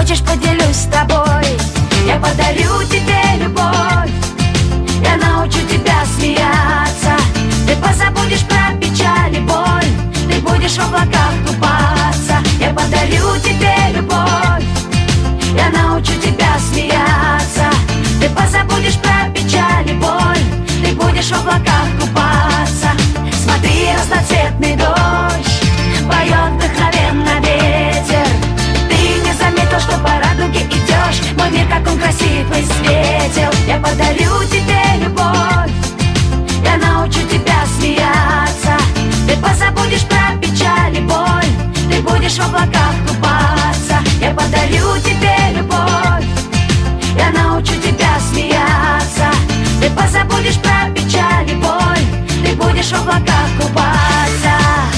Хочешь, поделюсь с тобой? Я подарю тебе любовь, я научу тебя смеяться. Ты позабудешь про печаль и боль, ты будешь в облаках купаться. Я подарю тебе любовь, я научу тебя смеяться. Ты позабудешь про печаль и боль, ты будешь в облаках купаться. Смотри, разноцветный дождь поет вдохновенно ветер. Ты не заметил, что по радуге идешь, мой мир, как он красивый, светил. Я подарю тебе любовь, я научу тебя смеяться. Ты позабудешь про печаль и боль, ты будешь в облаках купаться. Я подарю тебе любовь, я научу тебя смеяться. Ты позабудешь про печаль и боль, ты будешь в облаках купаться.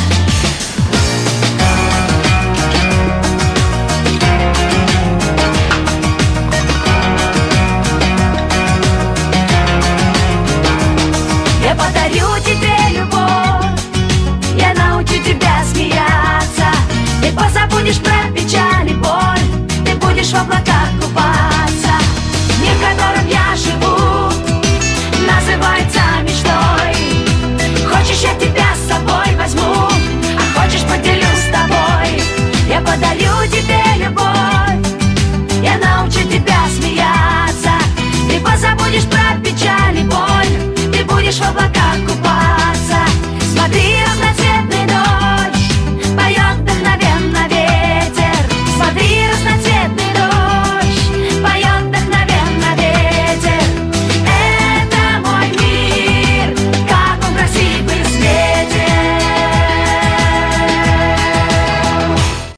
Я подарю тебе любовь, я научу тебя смеяться. Ты позабудешь про печаль и боль, ты будешь в облаках купаться. Мир, в котором я живу, называется мечтой. Хочешь, я тебя с собой возьму, а хочешь, поделюсь с тобой. Я подарю тебе